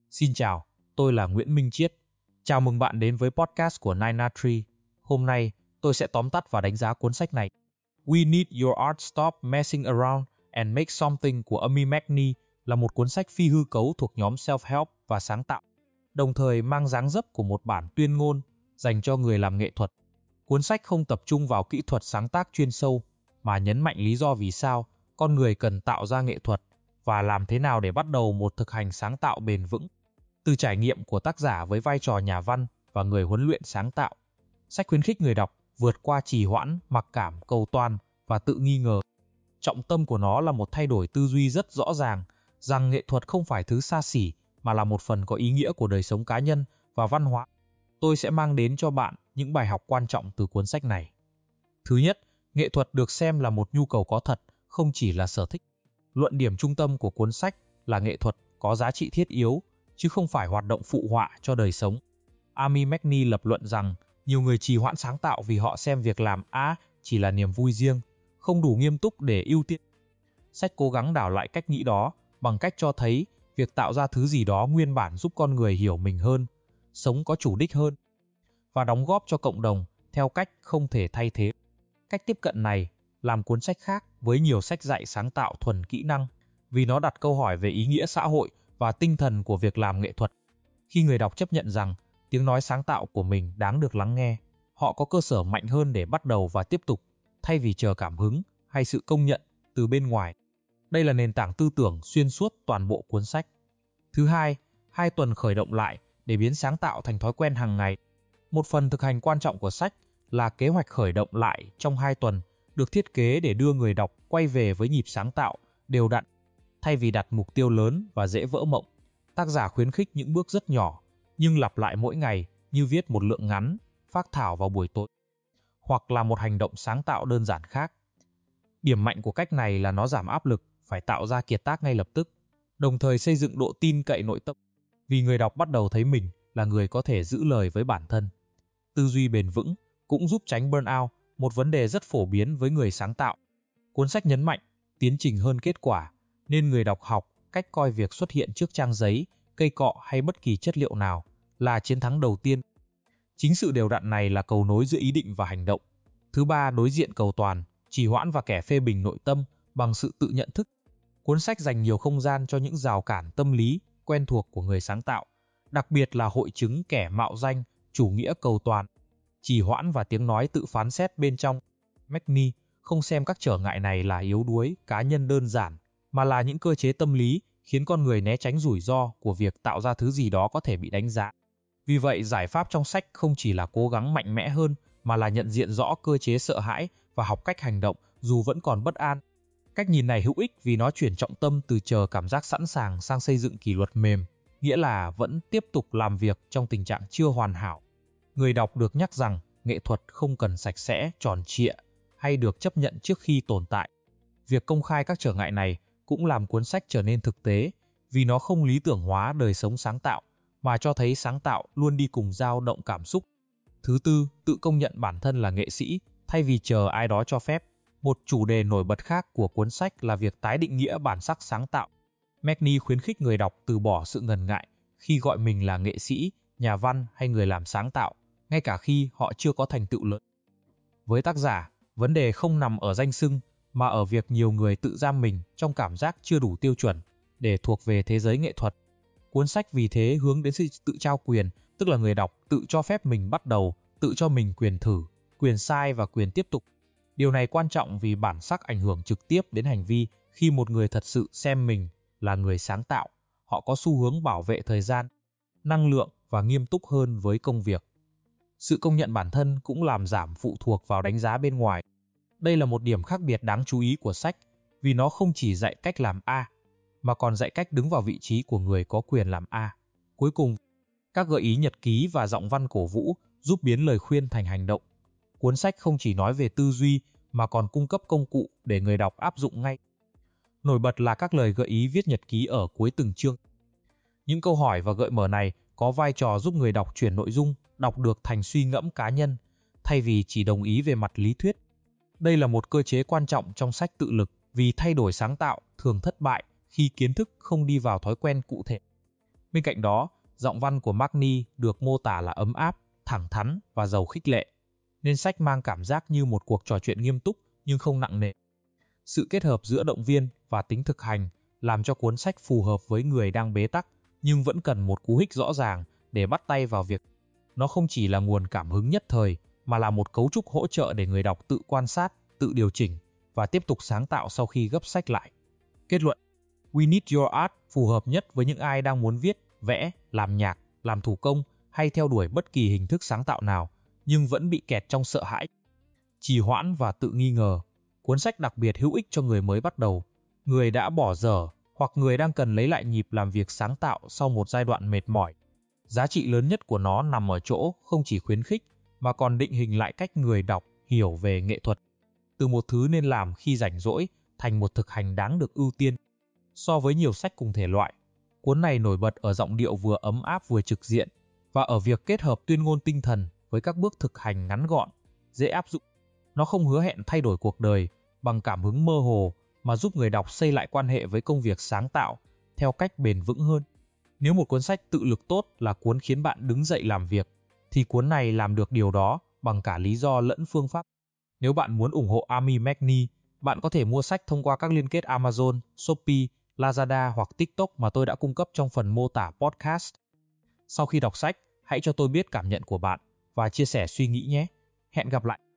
Xin chào, tôi là Nguyễn Minh Chiết. Chào mừng bạn đến với podcast của Nine Tree. Hôm nay, tôi sẽ tóm tắt và đánh giá cuốn sách này. We Need Your Art Stop Messing Around and Make Something của Amy McNee là một cuốn sách phi hư cấu thuộc nhóm self-help và sáng tạo, đồng thời mang dáng dấp của một bản tuyên ngôn dành cho người làm nghệ thuật. Cuốn sách không tập trung vào kỹ thuật sáng tác chuyên sâu, mà nhấn mạnh lý do vì sao con người cần tạo ra nghệ thuật và làm thế nào để bắt đầu một thực hành sáng tạo bền vững. Từ trải nghiệm của tác giả với vai trò nhà văn và người huấn luyện sáng tạo, sách khuyến khích người đọc vượt qua trì hoãn, mặc cảm, cầu toàn và tự nghi ngờ. Trọng tâm của nó là một thay đổi tư duy rất rõ ràng rằng nghệ thuật không phải thứ xa xỉ mà là một phần có ý nghĩa của đời sống cá nhân và văn hóa. Tôi sẽ mang đến cho bạn những bài học quan trọng từ cuốn sách này. Thứ nhất, nghệ thuật được xem là một nhu cầu có thật, không chỉ là sở thích. Luận điểm trung tâm của cuốn sách là nghệ thuật có giá trị thiết yếu, chứ không phải hoạt động phụ họa cho đời sống. Amy McNee lập luận rằng nhiều người trì hoãn sáng tạo vì họ xem việc làm chỉ là niềm vui riêng, không đủ nghiêm túc để ưu tiên. Sách cố gắng đảo lại cách nghĩ đó bằng cách cho thấy việc tạo ra thứ gì đó nguyên bản giúp con người hiểu mình hơn, sống có chủ đích hơn và đóng góp cho cộng đồng theo cách không thể thay thế. Cách tiếp cận này làm cuốn sách khác với nhiều sách dạy sáng tạo thuần kỹ năng, vì nó đặt câu hỏi về ý nghĩa xã hội và tinh thần của việc làm nghệ thuật. Khi người đọc chấp nhận rằng tiếng nói sáng tạo của mình đáng được lắng nghe, họ có cơ sở mạnh hơn để bắt đầu và tiếp tục, thay vì chờ cảm hứng hay sự công nhận từ bên ngoài. Đây là nền tảng tư tưởng xuyên suốt toàn bộ cuốn sách. Thứ hai, 2 tuần khởi động lại để biến sáng tạo thành thói quen hàng ngày. Một phần thực hành quan trọng của sách là kế hoạch khởi động lại trong 2 tuần được thiết kế để đưa người đọc quay về với nhịp sáng tạo đều đặn, thay vì đặt mục tiêu lớn và dễ vỡ mộng. Tác giả khuyến khích những bước rất nhỏ nhưng lặp lại mỗi ngày, như viết một lượng ngắn, phác thảo vào buổi tối, hoặc là một hành động sáng tạo đơn giản khác. Điểm mạnh của cách này là nó giảm áp lực phải tạo ra kiệt tác ngay lập tức, đồng thời xây dựng độ tin cậy nội tâm, vì người đọc bắt đầu thấy mình là người có thể giữ lời với bản thân. Tư duy bền vững cũng giúp tránh burnout, một vấn đề rất phổ biến với người sáng tạo. Cuốn sách nhấn mạnh tiến trình hơn kết quả, nên người đọc học cách coi việc xuất hiện trước trang giấy, cây cọ hay bất kỳ chất liệu nào là chiến thắng đầu tiên. Chính sự đều đặn này là cầu nối giữa ý định và hành động. Thứ ba, đối diện cầu toàn, trì hoãn và kẻ phê bình nội tâm bằng sự tự nhận thức. Cuốn sách dành nhiều không gian cho những rào cản tâm lý quen thuộc của người sáng tạo, đặc biệt là hội chứng kẻ mạo danh, chủ nghĩa cầu toàn, trì hoãn và tiếng nói tự phán xét bên trong. McNee không xem các trở ngại này là yếu đuối cá nhân đơn giản, mà là những cơ chế tâm lý khiến con người né tránh rủi ro của việc tạo ra thứ gì đó có thể bị đánh giá. Vì vậy, giải pháp trong sách không chỉ là cố gắng mạnh mẽ hơn, mà là nhận diện rõ cơ chế sợ hãi và học cách hành động dù vẫn còn bất an. Cách nhìn này hữu ích vì nó chuyển trọng tâm từ chờ cảm giác sẵn sàng sang xây dựng kỷ luật mềm, nghĩa là vẫn tiếp tục làm việc trong tình trạng chưa hoàn hảo. Người đọc được nhắc rằng nghệ thuật không cần sạch sẽ, tròn trịa hay được chấp nhận trước khi tồn tại. Việc công khai các trở ngại này cũng làm cuốn sách trở nên thực tế, vì nó không lý tưởng hóa đời sống sáng tạo, mà cho thấy sáng tạo luôn đi cùng dao động cảm xúc. Thứ tư, tự công nhận bản thân là nghệ sĩ, thay vì chờ ai đó cho phép. Một chủ đề nổi bật khác của cuốn sách là việc tái định nghĩa bản sắc sáng tạo. McNee khuyến khích người đọc từ bỏ sự ngần ngại khi gọi mình là nghệ sĩ, nhà văn hay người làm sáng tạo, ngay cả khi họ chưa có thành tựu lớn. Với tác giả, vấn đề không nằm ở danh xưng, mà ở việc nhiều người tự giam mình trong cảm giác chưa đủ tiêu chuẩn để thuộc về thế giới nghệ thuật. Cuốn sách vì thế hướng đến sự tự trao quyền, tức là người đọc tự cho phép mình bắt đầu, tự cho mình quyền thử, quyền sai và quyền tiếp tục. Điều này quan trọng vì bản sắc ảnh hưởng trực tiếp đến hành vi. Khi một người thật sự xem mình là người sáng tạo, họ có xu hướng bảo vệ thời gian, năng lượng và nghiêm túc hơn với công việc. Sự công nhận bản thân cũng làm giảm phụ thuộc vào đánh giá bên ngoài. Đây là một điểm khác biệt đáng chú ý của sách, vì nó không chỉ dạy cách làm A, mà còn dạy cách đứng vào vị trí của người có quyền làm A. Cuối cùng, các gợi ý nhật ký và giọng văn cổ vũ giúp biến lời khuyên thành hành động. Cuốn sách không chỉ nói về tư duy, mà còn cung cấp công cụ để người đọc áp dụng ngay. Nổi bật là các lời gợi ý viết nhật ký ở cuối từng chương. Những câu hỏi và gợi mở này có vai trò giúp người đọc chuyển nội dung đọc được thành suy ngẫm cá nhân, thay vì chỉ đồng ý về mặt lý thuyết. Đây là một cơ chế quan trọng trong sách tự lực, vì thay đổi sáng tạo thường thất bại khi kiến thức không đi vào thói quen cụ thể. Bên cạnh đó, giọng văn của Magni được mô tả là ấm áp, thẳng thắn và giàu khích lệ, nên sách mang cảm giác như một cuộc trò chuyện nghiêm túc nhưng không nặng nề. Sự kết hợp giữa động viên và tính thực hành làm cho cuốn sách phù hợp với người đang bế tắc nhưng vẫn cần một cú hích rõ ràng để bắt tay vào việc. Nó không chỉ là nguồn cảm hứng nhất thời mà là một cấu trúc hỗ trợ để người đọc tự quan sát, tự điều chỉnh và tiếp tục sáng tạo sau khi gấp sách lại. Kết luận: We Need Your Art phù hợp nhất với những ai đang muốn viết, vẽ, làm nhạc, làm thủ công hay theo đuổi bất kỳ hình thức sáng tạo nào, nhưng vẫn bị kẹt trong sợ hãi, trì hoãn và tự nghi ngờ. Cuốn sách đặc biệt hữu ích cho người mới bắt đầu, người đã bỏ dở hoặc người đang cần lấy lại nhịp làm việc sáng tạo sau một giai đoạn mệt mỏi. Giá trị lớn nhất của nó nằm ở chỗ không chỉ khuyến khích mà còn định hình lại cách người đọc hiểu về nghệ thuật, từ một thứ nên làm khi rảnh rỗi thành một thực hành đáng được ưu tiên. So với nhiều sách cùng thể loại, cuốn này nổi bật ở giọng điệu vừa ấm áp vừa trực diện và ở việc kết hợp tuyên ngôn tinh thần với các bước thực hành ngắn gọn, dễ áp dụng. Nó không hứa hẹn thay đổi cuộc đời bằng cảm hứng mơ hồ mà giúp người đọc xây lại quan hệ với công việc sáng tạo theo cách bền vững hơn. Nếu một cuốn sách tự lực tốt là cuốn khiến bạn đứng dậy làm việc, thì cuốn này làm được điều đó bằng cả lý do lẫn phương pháp. Nếu bạn muốn ủng hộ Amy Magni, bạn có thể mua sách thông qua các liên kết Amazon, Shopee, Lazada hoặc TikTok mà tôi đã cung cấp trong phần mô tả podcast. Sau khi đọc sách, hãy cho tôi biết cảm nhận của bạn và chia sẻ suy nghĩ nhé. Hẹn gặp lại!